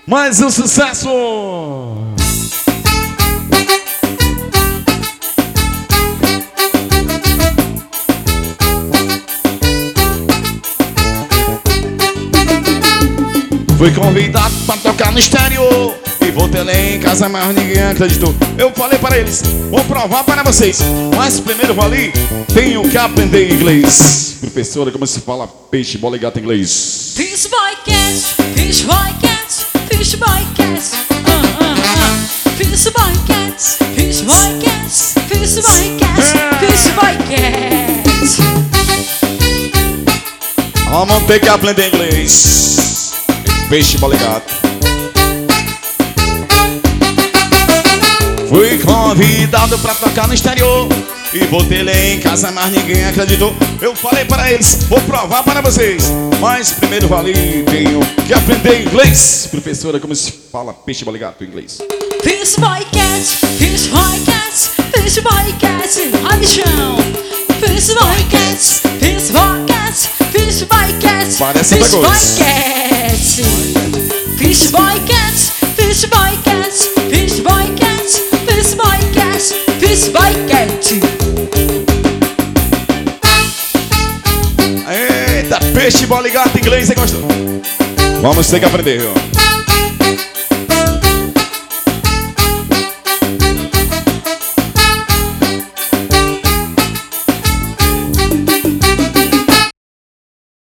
Mais um sucesso. Fui convidado pra tocar no exterior e voltei lá em casa, mas ninguém acreditou. Eu falei para eles, vou provar para vocês, mas primeiro vou ali, tenho que aprender inglês. Professora, como se fala peixe, bola e gato em inglês? Fish boy cat, fish boy cat, fish boy cat. Fish boy cat, fish boy cat, fish boy cat, fish boy cat. Vamos ter que aprender inglês. Peixe, bola e gato. Fui convidado pra tocar no exterior e voltei lá em casa, mas ninguém acreditou. Eu falei para eles, vou provar para vocês, mas primeiro vale, tenho que aprender inglês. Professora, como se fala peixe, bola e gato em inglês? Fish boy cat, fish boy cat, fish boy cat. Ai, bichão. Fish boy cat, fish boy cat, fish boy cat. Parece fish boy coisa. cat. Fish boy cat, fish boy cat, fish boy cat, fish boy cat, fish boy cat. Eita, peixe, bola e gato em inglês, você gostou? Vamos ter que aprender, viu?